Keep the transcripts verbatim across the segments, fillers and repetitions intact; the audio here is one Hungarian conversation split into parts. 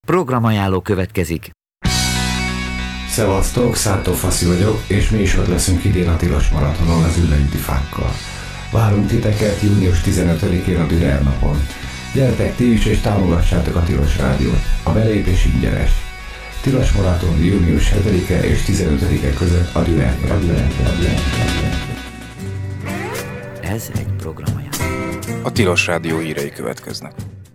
Programajánló következik. Szevasztok, Szántó Faszi vagyok, és mi is ott leszünk idén a Tilos Maratonon az Üllőüti Fákkal. Várunk titeket június tizenötödikén a Dürer napon. Gyertek ti is és támogassátok a Tilos Rádiót. A belépés ingyenes. Tilos Maraton június hetedike és tizenötödike között a Dürer. Ez egy programajánló. A Tilos Rádió hírei következnek.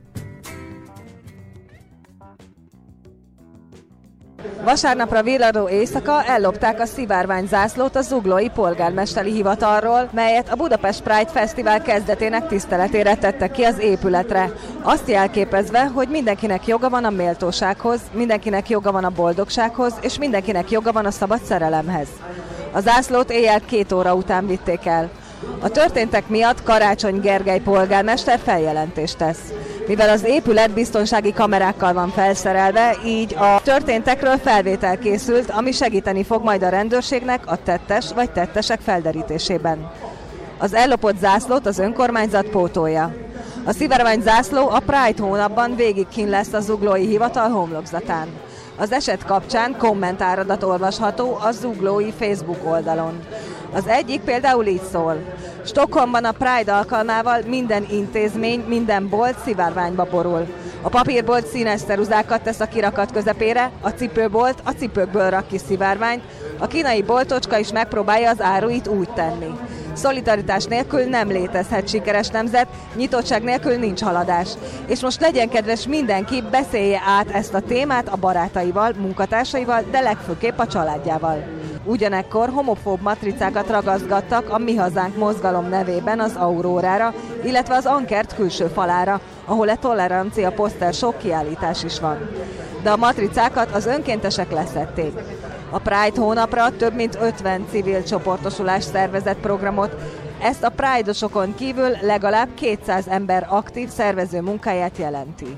Vasárnapra villadó éjszaka ellopták a szivárványzászlót a zuglói polgármesteri hivatalról, melyet a Budapest Pride Fesztivál kezdetének tiszteletére tettek ki az épületre. Azt jelképezve, hogy mindenkinek joga van a méltósághoz, mindenkinek joga van a boldogsághoz, és mindenkinek joga van a szabad szerelemhez. A zászlót éjjel két óra után vitték el. A történtek miatt Karácsony Gergely polgármester feljelentést tesz. Mivel az épület biztonsági kamerákkal van felszerelve, így a történtekről felvétel készült, ami segíteni fog majd a rendőrségnek a tettes vagy tettesek felderítésében. Az ellopott zászlót az önkormányzat pótolja. A szivárvány zászló a Pride hónapban végig kint lesz a zuglói hivatal homlokzatán. Az eset kapcsán kommentáradat olvasható a zuglói Facebook oldalon. Az egyik például így szól. Stockholmban a Pride alkalmával minden intézmény, minden bolt szivárványba borul. A papírbolt színes ceruzákat tesz a kirakat közepére, a cipőbolt a cipőkből rak ki szivárványt, a kínai boltocska is megpróbálja az áruit úgy tenni. Szolidaritás nélkül nem létezhet sikeres nemzet, nyitottság nélkül nincs haladás. És most legyen kedves mindenki, beszélje át ezt a témát a barátaival, munkatársaival, de legfőképp a családjával. Ugyanekkor homofób matricákat ragaszgattak a Mi Hazánk mozgalom nevében az Aurórára, illetve az Ankert külső falára, ahol a tolerancia poszter sok kiállítás is van. De a matricákat az önkéntesek leszették. A Pride hónapra több mint ötven civil csoportosulás szervezett programot, ezt a Pride-osokon kívül legalább kétszáz ember aktív szervező munkáját jelenti.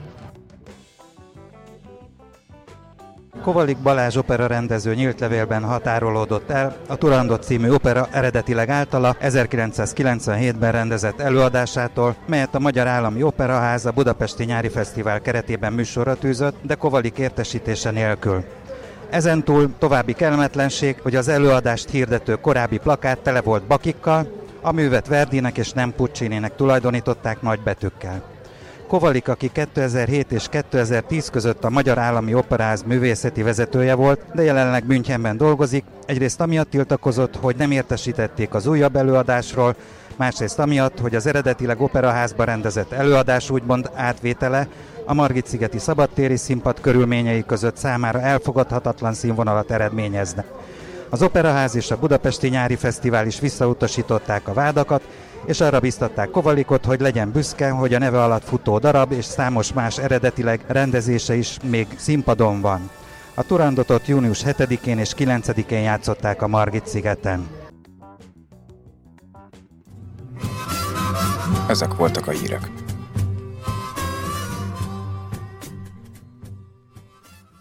Kovalik Balázs opera rendező nyílt levélben határolódott el a Turandot című opera eredetileg általa ezerkilencszázkilencvenhétben rendezett előadásától, melyet a Magyar Állami Operaház a Budapesti Nyári Fesztivál keretében műsorra tűzött, de Kovalik értesítése nélkül. Ezentúl további kellemetlenség, hogy az előadást hirdető korábbi plakát tele volt bakikkal, a művet Verdinek és nem Puccininek tulajdonították nagybetűkkel. Kovalik, aki kétezer-hét és kétezer-tíz között a Magyar Állami Operaház művészeti vezetője volt, de jelenleg Münchenben dolgozik, egyrészt amiatt tiltakozott, hogy nem értesítették az újabb előadásról, másrészt amiatt, hogy az eredetileg operaházba rendezett előadás úgymond átvétele a Margit-szigeti szabadtéri színpad körülményei között számára elfogadhatatlan színvonalat eredményezne. Az Operaház és a Budapesti Nyári Fesztivál is visszautasították a vádakat, és arra biztatták Kovalikot, hogy legyen büszke, hogy a neve alatt futó darab és számos más eredetileg rendezése is még színpadon van. A Turandotot június hetedikén és kilencedikén játszották a Margit-szigeten. Ezek voltak a hírek.